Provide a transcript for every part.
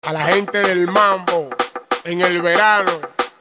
A la gente del mambo, en el verano,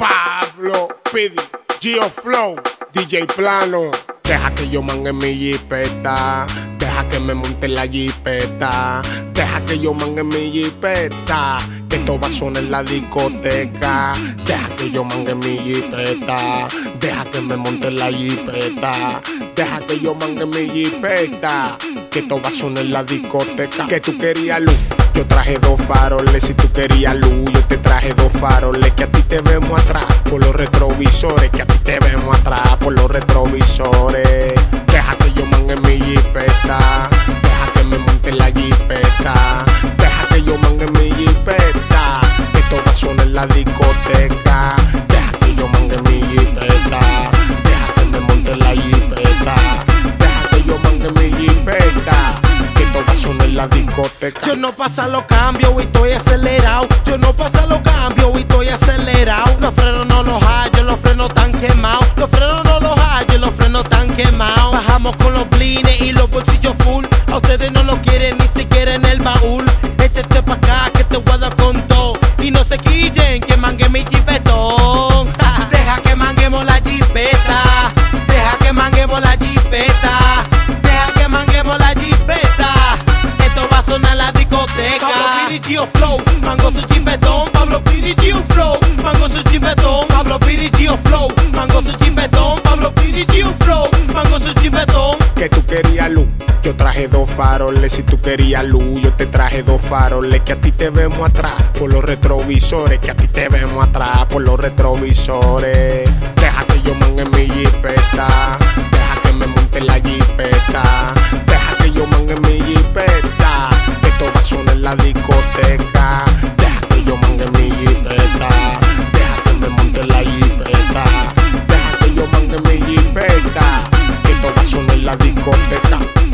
Pablo Pidi, Gio Flow, DJ Plano. Deja que yo mangue mi jipeta, deja que me monte la jipeta, deja que yo mangue mi jipeta, que esto va a sonar en la discoteca. Deja que yo mangue mi jipeta, deja que me monte la jipeta, deja que yo mangue mi jipeta, que esto va a sonar en la discoteca. Que tú querías luz, yo traje dos faroles. Si tú querías luz, yo te traje dos faroles. Que a ti te vemos atrás por los retrovisores, que a ti te vemos atrás por los retrovisores. Deja que yo mangue mi jipeta, deja que me monte la jipeta, deja que yo mangue mi jipeta, que esto va a sonar en la discoteca. Deja que yo mangue mi jipeta, deja que me monte la jipeta, deja que yo mangue mi jipeta, que esto va a sonar en la discoteca. Yo no pasa los cambios y estoy acelerado. Yo no pasa los cambios y estoy acelerado. Los frenos no los hallo, los frenos tan quemados. Los frenos no los hallo, los frenos tan quemados. Bajamos con los blines y los bolsillos full. A ustedes no lo quieren ni siquiera en el baúl. Échate pa' acá que te voy a dar con todo. Y no se quillen que mangue mi jipetón. Deja que manguemos la jipeta, deja que manguemos la jipeta, deja que manguemos la jipeta. Esto va a sonar la discoteca. Pablo Pidi, Gio Flow, mango su jipetón. Pablo Pidi, Gio Flow, mango su jipetón. Pablo Pidi, Gio Flow, mango su jipetón. Pablo Pidi, Gio Flow, mango su jipetón. Que tú querías luz, yo traje dos faroles. Si tú querías luz, yo te traje dos faroles. Que a ti te vemos atrás por los retrovisores, que a ti te vemos atrás por los retrovisores. Deja que yo mangue mi jipeta, deja que me monte la jipeta, deja que yo mangue mi jipeta, que esto va a sonar en la discoteca. Deja que yo mangue mi jipeta, deja que me monte la jipeta, deja que yo mangue mi jipeta, que esto va a sonar en la discoteca.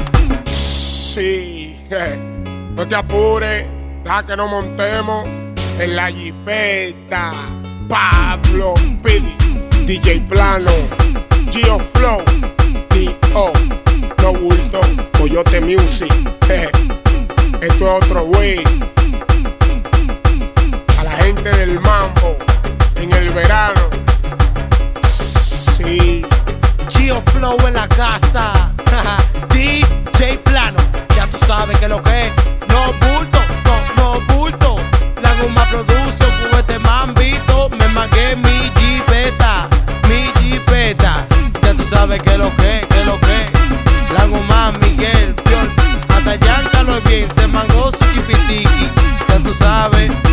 Sí, no te apures, deja que nos montemos en la jipeta. Pablo Pidi, DJ Plano, Gio Flow, D.O. No bulto, Coyote Music. Esto es otro güey. A la gente del mambo, en el verano. Sí. Gio Flow en la casa. DJ Plano, ya tú sabes que lo que es. No bulto, no bulto. La goma produce un juguete mambito. Me mangué mi jipeta, mi jipeta. Ya tú sabes que lo que es, que lo que es. La goma Miguel, Pior, hasta Yanka lo es bien. Se mangó su jipitiqui, ya tú sabes.